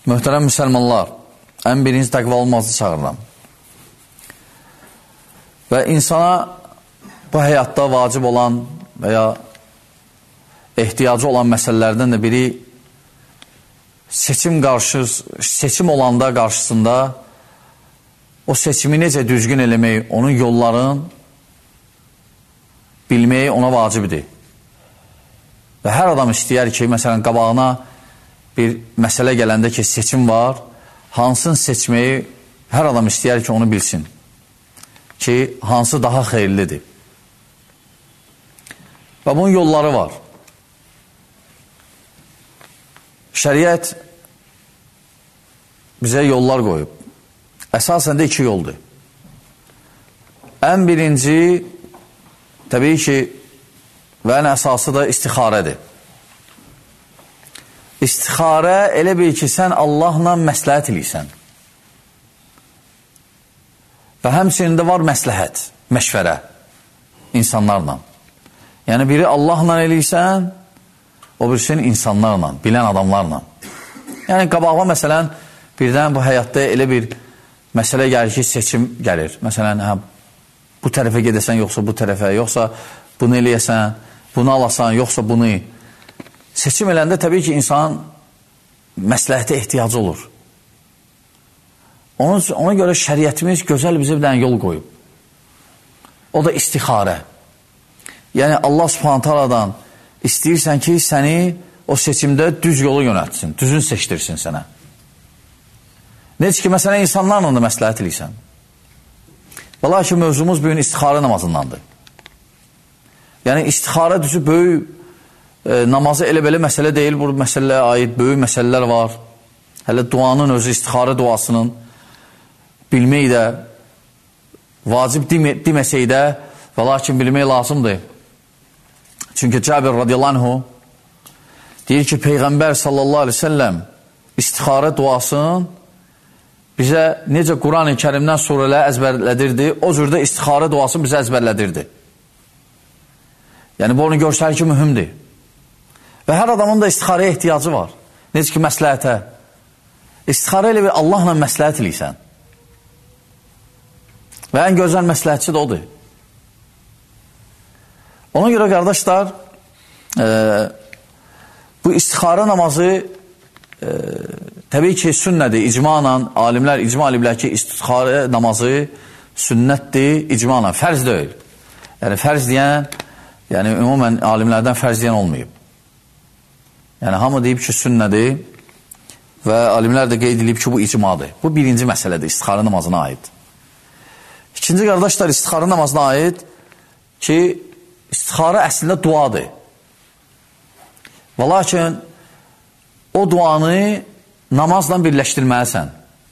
Möhtərəm müsəlmanlar, ən birinci təqva olmazı çağırıram. Və insana bu həyatda vacib olan və ya ehtiyacı olan məsələlərdən də biri seçim olanda qarşısında o seçimi necə düzgün eləmək, onun yolların bilməyi ona vacibdir. Və hər adam istəyər ki, məsələn, qabağına bir məsələ gələndə ki, seçim var, hansını seçməyi hər adam istəyər ki, onu bilsin. Ki, hansı daha xeyirlidir. Və bunun yolları var. Şəriət bizə yollar qoyub. Əsasən də 2 yoldur. Ən birinci, təbii ki, və ən əsası da istixarədir. İstixarə elə bil ki, sən Allahla məsləhət eləysən. Və həmçinin də var məsləhət, məşvərə insanlarla. Yəni, biri Allahla eləysən, o birisinin insanlarla, bilən adamlarla. Yəni, qabağa məsələn, birdən bu həyatda elə bir məsələ gəlir ki, seçim gəlir. Məsələn, bu tərəfə gedəsən, yoxsa bu tərəfə, yoxsa bunu eləyəsən, bunu alasan, yoxsa bunu. Seçim eləndə təbii ki, insanın məsləhətə ehtiyacı olur. Ona görə şəriətimiz gözəl bizə bir dənə yol qoyub. O da istixarə. Yəni, Allah Subhanahu Taala'dan istəyirsən ki, səni o seçimdə düz yolu yönətsin, düzün seçdirsin sənə. Necə ki, məsələn, insanlarla da məsləhət eləysən. Və lakin mövzumuz bugün istixarə namazındandır. Yəni, istixarə düzü böyük namazı elə-belə məsələ deyil, bu məsələyə aid böyük məsələlər var. Hələ duanın özü, istixarə duasının bilmək də, vacib deməsək də, və lakin bilmək lazımdır. Çünki Cabir radiyallahu anhu deyir ki, Peyğəmbər sallallahu aleyhi ve sellem istixarə duasını bizə necə Quran-ı Kərimdən surələr əzbərlədirdi, o cürdə istixarə duasını bizə əzbərlədirdi. Yəni, bu onu görsəlir ki, mühümdür. Və hər adamın da istixarəyə ehtiyacı var. Necə ki, məsləhətə. İstixarə elə bir Allahla məsləhət eləysən. Və ən gözəl məsləhətçi də odur. Ona görə, qardaşlar, bu istixarə namazı təbii ki, sünnədir, icmanla, alimlər icma eliblər ki, istixarə namazı sünnətdir, icmanla, fərz deyil. Yəni, fərz deyən, yəni, ümumən alimlərdən fərz deyən olmayıb. Yəni, hamı deyib ki, sünnədir və alimlər də qeyd edib ki, bu icmadır. Bu birinci məsələdir, istixarə namazına aid. İkinci, qardaşlar, istixarə namazına aid ki, istixarə əslində duadır. Və lakin o duanı namazla birləşdirməlisən.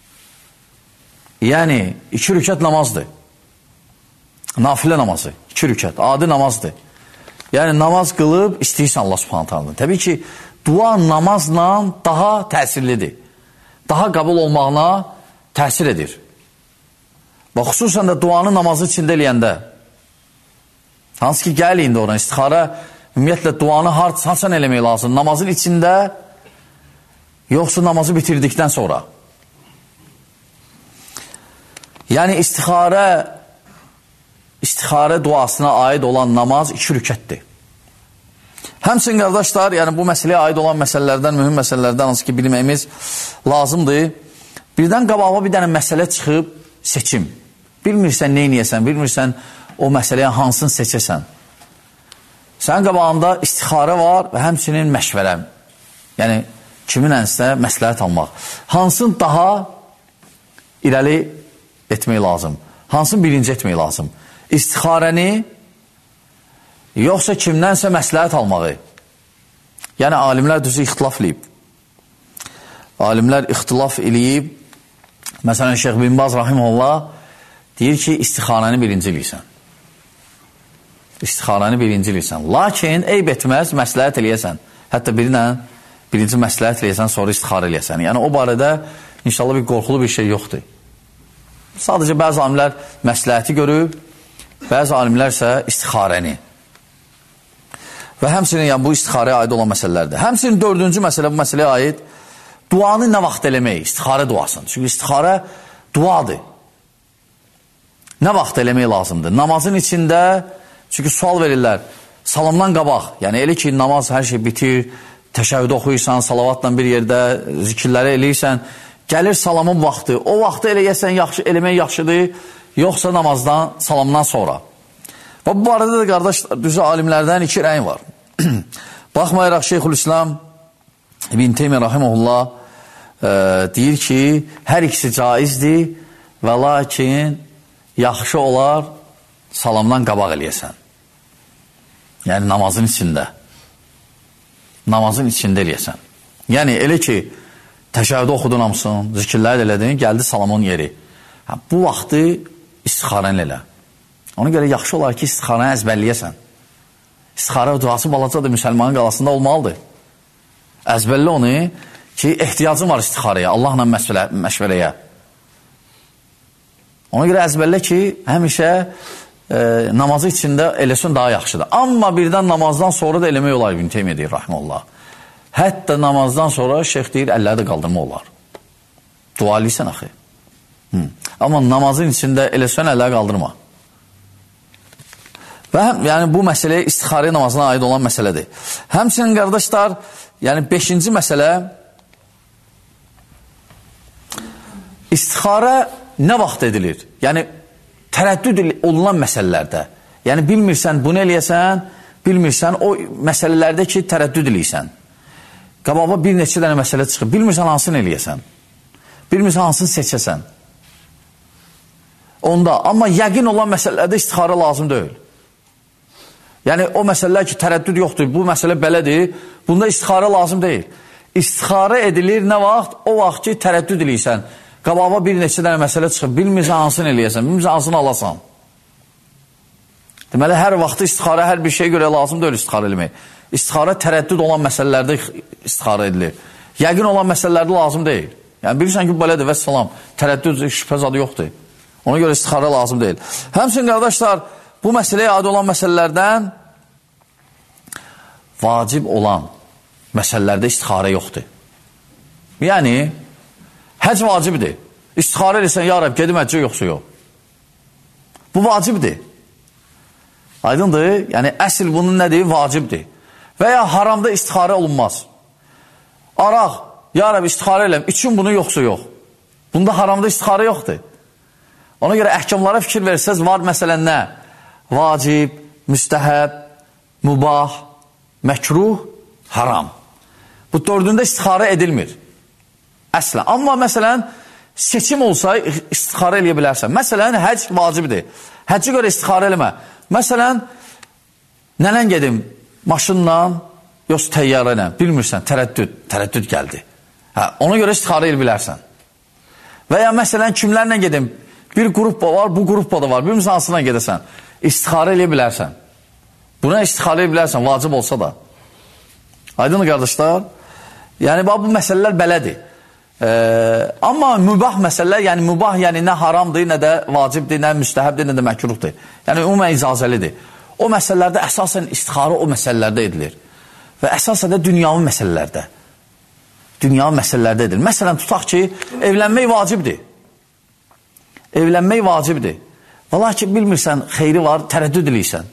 Yəni, 2 rükət namazdır. Nafilə namazı, 2 rükət, adi namazdır. Yəni, namaz qılıb istəyirsən Allah Subhanahu Taala'dan. Təbii ki, dua namazla daha təsirlidir. Daha qəbul olmağına təsir edir. Və xüsusən də duanı namazı içində eləyəndə, hansı ki, gəl indi oradan, istixarə, ümumiyyətlə, duanı harçan eləmək lazım? Namazın içində, yoxsa namazı bitirdikdən sonra? Yəni, istixarə duasına aid olan namaz 2 rükətdir. Həmçinin, qardaşlar, yəni bu məsələyə aid olan məsələlərdən, mühüm məsələlərdən hansı ki, bilməyimiz lazımdır. Birdən qabağa bir dənə məsələ çıxıb, seçim. Bilmirsən, nə eləyəsən, bilmirsən, o məsələyə hansını seçəsən. Sənin qabağında istixarə var və həmçinin məşvərə. Yəni, kimin ənsə məsləhət almaq. Hansını daha irəli etmək lazım? Hansını birinci etmək lazım? İstixarəni, yoxsa kimdənsə məsləhət almağı? Yəni, alimlər düzü ixtilaf eləyib. Alimlər ixtilaf eləyib, məsələn, Şeyx bin Baz Rahimullah deyir ki, istixarəni birinci eləysən. İstixarəni birinci eləysən. Lakin, eyb etməz, məsləhət eləyəsən. Hətta birinci məsləhət eləyəsən, sonra istixarə eləyəsən. Yəni, o barədə inşallah bir qorxulu bir şey yoxdur. Sadəcə, bəzi alimlər məsləhəti görüb, bəzi alimlər isə istixarəni. Və həmçinin, yəni, bu istixarəyə aid olan məsələlərdir. Həmçinin 4-cü məsələ, bu məsələyə aid, duanı nə vaxt eləmək? İstixarə duasını. Çünki istixarə duadır. Nə vaxt eləmək lazımdır? Namazın içində, çünki sual verirlər, salamdan qabaq, yəni elə ki, namaz hər şey bitir, təşəhhüd oxuyursan, salavatla bir yerdə zikirləri eləyirsən, gəlir salamın vaxtı, o vaxtı eləyəsən, eləmək yaxşıdır, yoxsa namazdan, salamdan sonra. Və bu arada da qardaşlar, düzü alimlərdən iki rəng var. Baxmayaraq Şeyxülislam İbn Teymiyyə rahimehullah deyir ki, hər ikisi caizdir və lakin yaxşı olar salamdan qabaq eləyəsən. Yəni namazın içində. Namazın içində eləyəsən. Yəni elə ki, təşəhhüd oxudun hamısın, zikirlər elədin, gəldi salamın yeri. Bu vaxtı istixarən elə. Ona görə yaxşı olar ki, istixarəni əzbərləyəsən. İstixarə duası balacadır, müsəlmanın qalasında olmalıdır. Əzbərli onu ki, ehtiyacın var istixarəyə, Allahla məşvərəyə. Ona görə əzbərlə ki, həmişə namazı içində eləsin daha yaxşıdır. Amma birdən namazdan sonra da eləmək olar, İbn Teymiyyə deyir, rahimehullah. Hətta namazdan sonra şeyx deyir, əlləri də qaldırma olar. Dua eləyirsən axı. Amma namazın içində eləsən, əlləri qaldırma. Və yəni bu məsələ istixarə namazına aid olan məsələdir. Həmçinin qardaşlar, yəni 5-ci məsələ, istixarə nə vaxt edilir? Yəni tərəddüd olunan məsələlərdə. Yəni bilmirsən bunu eləyəsən, bilmirsən o məsələlərdə ki, tərəddüd eləyəsən. Qabağa bir neçə dənə məsələ çıxır. Bilmirsən hansını eləyəsən. Bilmirsən hansını seçəsən. Onda, amma yəqin olan məsələlərdə istixarə lazım deyil. Yəni o məsələlər ki, tərəddüd yoxdur, bu məsələ belədir, bunda istixarə lazım deyil. İstixarə edilir nə vaxt? O vaxt ki, tərəddüd eləyəsən. Qabağa bir neçə dənə məsələ çıxır, bilmirsən hansını eləyəsən, bilmirsən hansını alasan. Deməli, hər vaxtı istixarə hər bir şey görə lazım deyil istixarə eləmək. İstixarə tərəddüd olan məsələlərdə istixarə edilir. Yəqin olan məsələlərdə lazım deyil. Yəni, bilirsən ki, belədir və salam, tərəddüd şübhə zadı yoxdur. Ona görə istixarə lazım deyil. Həmçinin, qardaşlar, bu məsələyə aid olan məsələlərdən vacib olan məsələlərdə istixarə yoxdur. Yəni, həc vacibdir. İstixarə edirsən, ya Rəbb, gedim həccə yoxsa yox. Bu vacibdir. Aydındır? Yəni, əsl bunun nədir? Vacibdir. Və ya haramda istixarə olunmaz. Araq, ya Rəbb, istixarə eləm, üçün bunu yoxsa yox. Bunda haramda istixarə yoxdur. Ona görə əhkamlara fikir versəz, var məsələn nə? Vacib, müstəhəb, mübah, məkruh, haram. Bu dördündə istixarə edilmir. Əslən. Amma məsələn, seçim olsa istixarə eləyə bilərsən. Məsələn, həc vacibdir. Həcci görə istixarə eləmə. Məsələn, nənən gedim maşınla, yoxsa təyyarə ilə, bilmirsən, tərəddüd gəldi. Ona görə istixarə elə bilərsən. Və ya məsələn, kimlərlə gedim, bir qruppa var, bu qruppa da var, bilmirsən, hansına gedəsən, istixarə elə bilərsən. Buna istixarə elə bilərsən, vacib olsa da. Aydın qardaşlar, yəni bu məsələlər belədir. Amma mübah məsələlər, yəni mübah yəni nə haramdır, nə də vacibdir, nə müstəhəbdir, nə də məkruhdur. Yəni ümumən icazəlidir. O məsələlərdə əsasən istixarə o məsələlərdə edilir. Və əsasən də dünyavi məsələlərdə. Dünyavi məsələlərdə edilir. Məsələn, tutaq ki, evlənmək vacibdir. Evlənmək vacibdir. Və lakin bilmirsən, xeyri var, tərəddüd edirsən.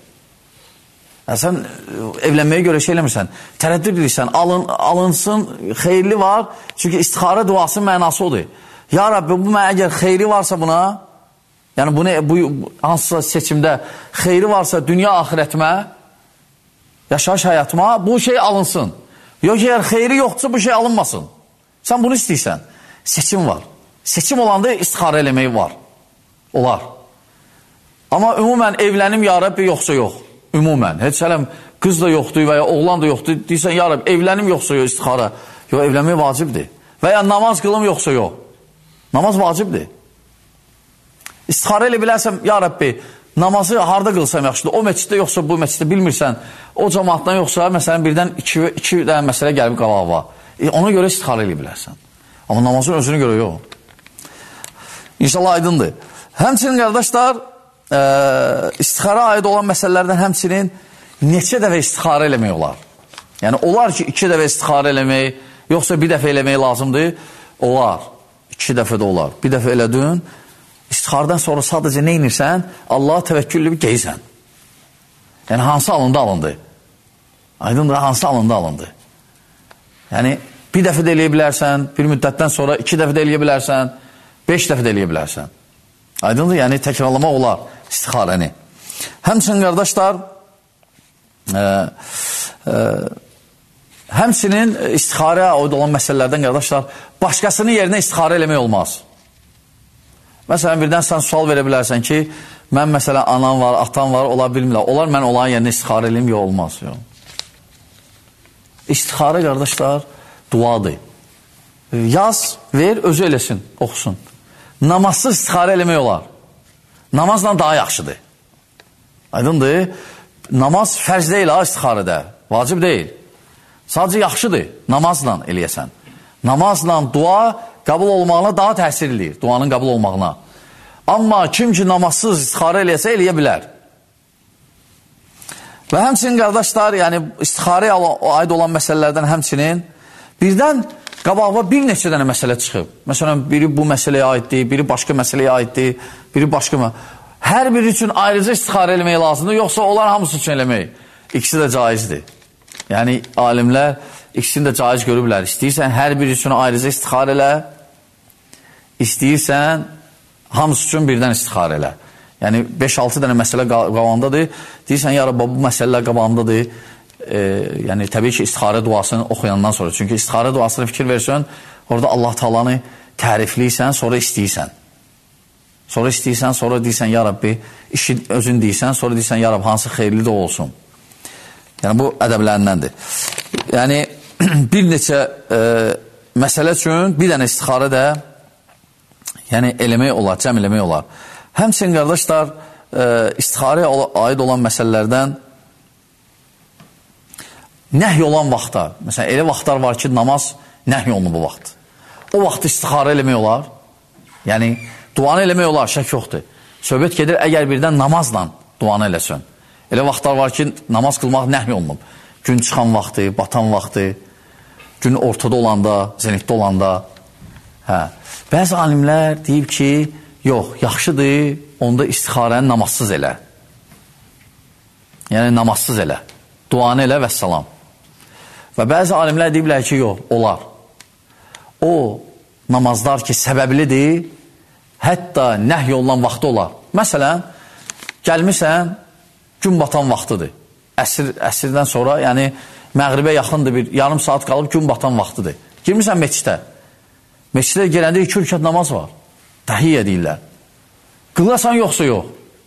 Sən evlənməyə görə şey eləmirsən, tərəddüd edirsən, alınsın, xeyirli var, çünki istixarə duasının mənası odur. Ya Rabbi, bu mənə əgər xeyri varsa buna, yəni bu hansısa seçimdə xeyri varsa dünya axirətimə, yaşayış həyatıma, bu şey alınsın. Yox, əgər xeyri yoxdursa bu şey alınmasın. Sən bunu istəyirsən. Seçim var. Seçim olanda istixarə eləmək var. Olar. Amma ümumən evlənim ya Rabbi yoxsa yox. Ümumən. Heç hələm qız da yoxdur və ya oğlan da yoxdur. Deyirsən, ya Rabbi, evlənim yoxsa yox istixara. Yox, evlənmək vacibdir. Və ya namaz qılım yoxsa yox. Namaz vacibdir. İstixara elə bilərsən, ya Rabbi, namazı harada qılsam yaxşıdır. O məsciddə yoxsa bu məsciddə bilmirsən. O cəmaatdan yoxsa, məsələn, birdən iki dənə məsələ gəlib qalağa. Ona görə istixara elə bilərsən. Amma namazın özünü görə yox. İnşallah aydındır. Həmçinin qardaşlar, istixara aid olan məsələlərdən həmçinin neçə dəfə istixara eləmək olar. Yəni, olar ki, 2 dəfə istixara eləmək, Yoxsa bir dəfə eləmək lazımdır? Olar. 2 dəfə də olar. Bir dəfə elədin, istixarədən sonra sadəcə nə inirsən? Allaha təvəkküllü bir geysən. Yəni, hansı alındı? Aydındır, hansı alındı? Yəni, bir dəfə də eləyə bilərsən, bir müddətdən sonra 2 dəfə də eləyə bilərsən, 5 dəfə də eləyə bilərsən. Aydındır, yəni təkrarlamaq olar istixarəni. Həmçinin, qardaşlar, həmçinin istixarəyə aid olan məsələlərdən, qardaşlar, başqasının yerinə istixarə eləmək olmaz. Məsələn, birdən sən sual verə bilərsən ki, mən məsələn, anam var, atam var, ola bilmirlər. Onlar mən onların yerinə istixarə eləyim, yox, olmaz. Yox. İstixarə, qardaşlar, duadır. Yaz, ver, özü eləsin, oxusun. Namazsız istixarə eləmək olar. Namazla daha yaxşıdır. Aydındır, namaz fərz deyil ha istixarədə, vacib deyil. Sadəcə yaxşıdır, namazla eləyəsən. Namazla dua qəbul olmağına daha təsir eləyir, duanın qəbul olmağına. Amma kim ki namazsız istixarə eləyəsə, eləyə bilər. Və həmçinin, qardaşlar, yəni istixarəyə aid olan məsələlərdən həmçinin birdən qabağa bir neçə dənə məsələ çıxıb. Məsələn, biri bu məsələyə aiddir, biri başqa məsələyə aiddir, biri başqa. Hər biri üçün ayrıca istixarə eləmək lazımdır, yoxsa onlar hamısı üçün eləmək. İkisi də caizdir. Yəni, alimlər ikisini də caiz görüblər. İstəyirsən, hər biri üçün ayrıca istixarə elə, istəyirsən, hamısı üçün birdən istixarə elə. Yəni, 5-6 dənə məsələ qabağındadır. Deyirsən, ya Rabbi, bu məsələlər qabağındadır. Yəni, təbii ki, istixarə duasını oxuyandan sonra. Çünki istixarə duasını fikir versən, orada Allah Taalanı tərifləyirsən, sonra istəyirsən. Sonra istəyirsən, sonra deyirsən, ya Rabbi, işi özün deyirsən, sonra deyirsən, ya Rabbi, hansı xeyirli də olsun. Yəni, bu ədəblərindəndir. Yəni, bir neçə məsələ üçün bir dənə istixarə də yəni, eləmək olar, cəm eləmək olar. Həmçinin, qardaşlar, istixarəyə aid olan məsələlərdən nəhy olan vaxtda, məsələn, elə vaxtlar var ki, namaz nəhy olunur bu vaxt. O vaxt istixarə eləmək olar. Yəni, duanı eləmək olar, şək yoxdur. Söhbət gedir, əgər birdən namazla duanı eləsən. Elə vaxtlar var ki, namaz qılmaq nəhy olunub. Gün çıxan vaxtı, batan vaxtı, gün ortada olanda, zenitdə olanda. Bəzi alimlər deyib ki, yox, yaxşıdır, onda istixarəni namazsız elə. Yəni, namazsız elə. Duanı elə və salam. Və bəzi alimlər deyiblər ki, yox, olar. O namazlar ki, səbəblidir, hətta nəhy olunan vaxtı olar. Məsələn, gəlmirsən, gün batan vaxtıdır. Əsrdən sonra, yəni, məğribə yaxındır, bir yarım saat qalıb gün batan vaxtıdır. Girmirsən meçidə. Meçidə gələndə 2 rükət namaz var. Təhiyyə deyirlər. Qılasan yoxsa yox.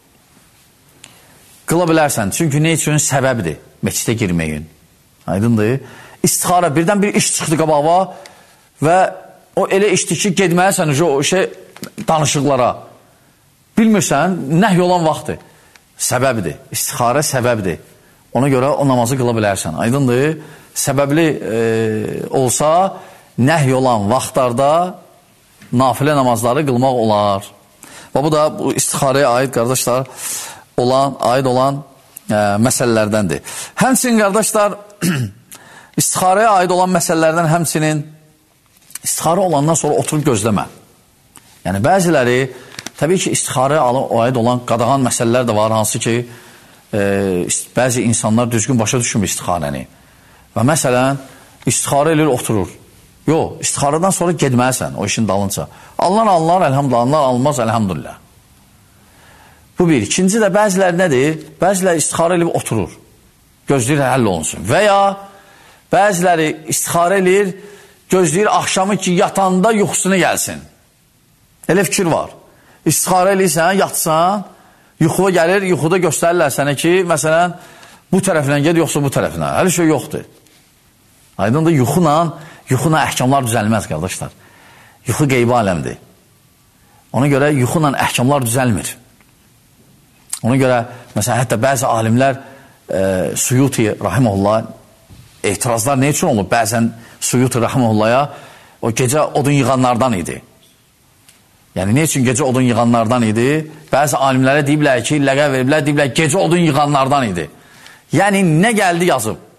Qıla bilərsən, çünki nə üçün səbəbdir meçidə girməyin. Aydındır. İstixarə, birdən bir iş çıxdı qabağa və o elə işdir ki, gedməlisən o danışıqlara. Bilmirsən, nəhy olan vaxtdır. Səbəbdir. İstixarə səbəbdir. Ona görə o namazı qıla bilərsən. Aydındır. Səbəbli olsa, nəhy olan vaxtlarda nafilə namazları qılmaq olar. Və bu da bu istixarəyə aid, qardaşlar, aid olan məsələlərdəndir. Həmçinin, qardaşlar, istixarəyə aid olan məsələlərdən həmçinin istixarə olandan sonra oturub gözləmə. Yəni, bəziləri, təbii ki, istixarəyə aid olan qadağan məsələlər də var, hansı ki, bəzi insanlar düzgün başa düşmür istixarəni. Və məsələn, istixarə edir, oturur. Yox, istixarədən sonra gedməlisən o işin dalınca. Alınlar, əlhamdülillah, alınmaz, əlhamdülillah. Bu bir. İkinci də bəziləri nədir? Bəziləri istixarə edib oturur. Gözləyir, həll olunsun. Və ya bəziləri istixarə edir, gözləyir, axşamı ki, yatanda yuxusuna gəlsin. Elə fikir var. İstixarə edirsən, yatsan, yuxuya gəlir, yuxuda göstərirlər sənə ki, məsələn, bu tərəfindən ged, yoxsa bu tərəfindən. Hələ şey yoxdur. Aydındır, yuxuna əhkamlar düzəlməz, qardaşlar. Yuxu qeybi aləmdir. Ona görə yuxuna əhkamlar düzəlmir. Ona görə, məsələn, hətta bəzi alimlər Suyuti Rahimullah etirazlar nə üçün olur? Bəzən Suyuti Rahimullah'a o gecə odun yığanlardan idi. Yəni, nə üçün gecə odun yığanlardan idi? Bəzi alimlərə deyiblər ki, ləqəb veriblər, deyiblər, gecə odun yığanlardan idi. Yəni, nə gəldi yazıb?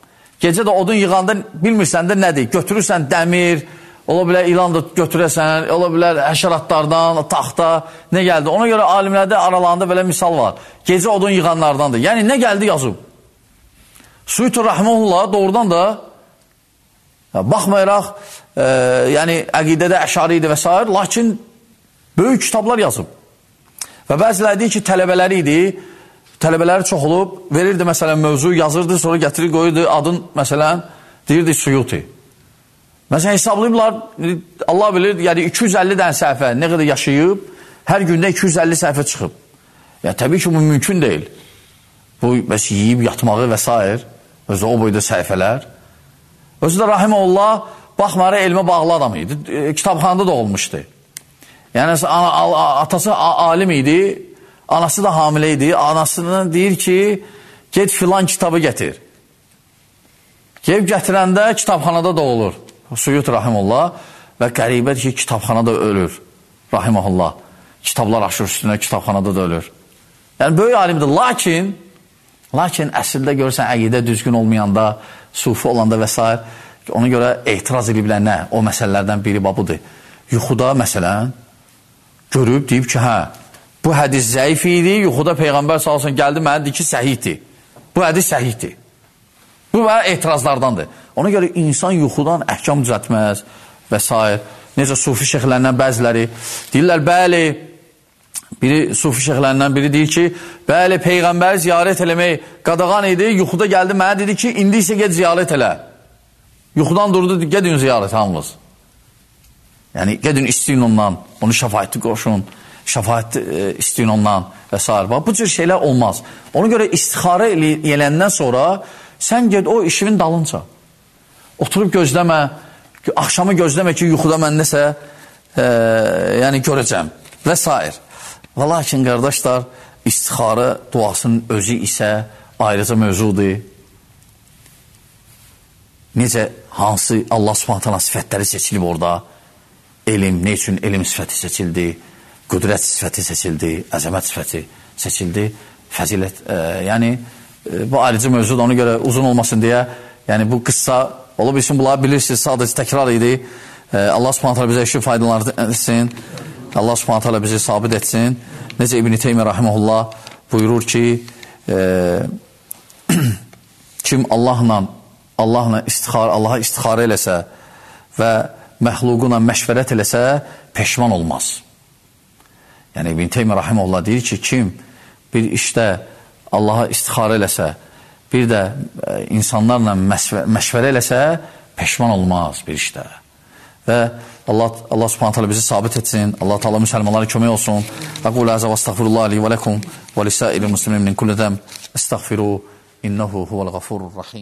Gecə də odun yığanda bilmirsən də nədir? Götürürsən dəmir, ola bilər ilan da götürəsən, ola bilər həşəratlardan, taxta, nə gəldi? Ona görə alimlərdə aralarında belə misal var. Gecə odun yığanlardandır. Yəni, nə gəldi yazıb? Suyutur Rəhməhullah doğrudan da baxmayaraq, yəni əqidədə əşari idi və s. Lakin böyük kitablar yazıb. Və bəziləri deyir ki, tələbələri idi, tələbələri çox olub, verirdi məsələn mövzu, yazırdı, sonra gətirir, qoyurdu adın, məsələn, deyirdi Suyuti. Məsələn, hesablayıblar, Allah bilir, yəni 250 dənə səhifə nə qədər yaşayıb, hər gündə 250 səhifə çıxıb. Yəni, təbii ki, bu mümkün deyil. Bu, bəs yiyib, yatmağı və s. Özü o boyda səhifələr. Özü də Rahiməhullah, baxmaraq elmə bağlı adam idi, kitabxanada da olmuşdu. Yəni, atası alim idi, anası da hamilə idi, anasından deyir ki, get filan kitabı gətir. Gelib gətirəndə kitabxanada da olur. Suyut Rahimullah və qəribədir ki, kitabxanada ölür. Rahimullah. Kitablar aşır üstünə, kitabxanada da ölür. Yəni, böyük alimdir. Lakin əslində görürsən, əqidə düzgün olmayanda, sufi olanda və s. Ona görə etiraz ediblər nə? O məsələlərdən biri budur. Yuxuda məsələn, görüb, deyib ki, hə, bu hədis zəif idi, yuxuda Peyğəmbər salsın gəldi, mənə deyir ki, səhihdir. Bu hədis səhihdir. Bu etirazlardandır. Ona görə insan yuxudan əhkam düzətməz və s. Necə sufi şeyxlərindən bəziləri deyirlər, bəli, biri sufi şeyxlərindən biri deyir ki, bəli, Peyğəmbəri ziyarət eləmək qadağan idi, yuxuda gəldi, mənə dedi ki, indi isə get ziyarət elə. Yuxudan durdu, gedin ziyarət hamınız. Yəni, gedin isteyin ondan, onu şəfaətli qoşun, şəfaət isteyin ondan və s. Bu cür şeylər olmaz. Ona görə istixarə eləndən sonra sən ged o işinin dalınca. Oturub gözləmə, axşamı gözləmə ki, yuxuda mən nəsə yəni görəcəm və s. Və lakin, qardaşlar, istixarə duasının özü isə ayrıca mövzudur. Necə, hansı Allah Subhanahu sifətləri seçilib orada? Elm, ne üçün elm sifəti seçildi? Qüdrət sifəti seçildi, əzəmət sifəti seçildi, fəzilət, yəni bu ayrıca mövzudur, ona görə uzun olmasın deyə, yəni bu qıssa, ola bilsin, bunları bilirsiniz, sadəcə təkrar idi. Allah Subhanahu bizə işi faydalandırsın, Allah Subhanahu bizi sabit etsin. Necə İbn-i Teymiyyə Rahiməhullah buyurur ki, kim Allahla istixarə eləsə və məxluquna məşvərət eləsə, peşman olmaz. Yəni, İbn-i Teymiyyə Rahiməhullah deyir ki, kim bir işdə Allaha istixarə eləsə, bir də insanlarla məşvərə eləsə, peşman olmaz bir işdə. Və Allah Subhanahu bizi sabit etsin, Allah Teala müsəlmanlara kömək olsun. Aqul azza və estağfirullah li və lakum və lisairil muslimin min kulli zəm. Estağfiru innehu huvel gafurur rahim.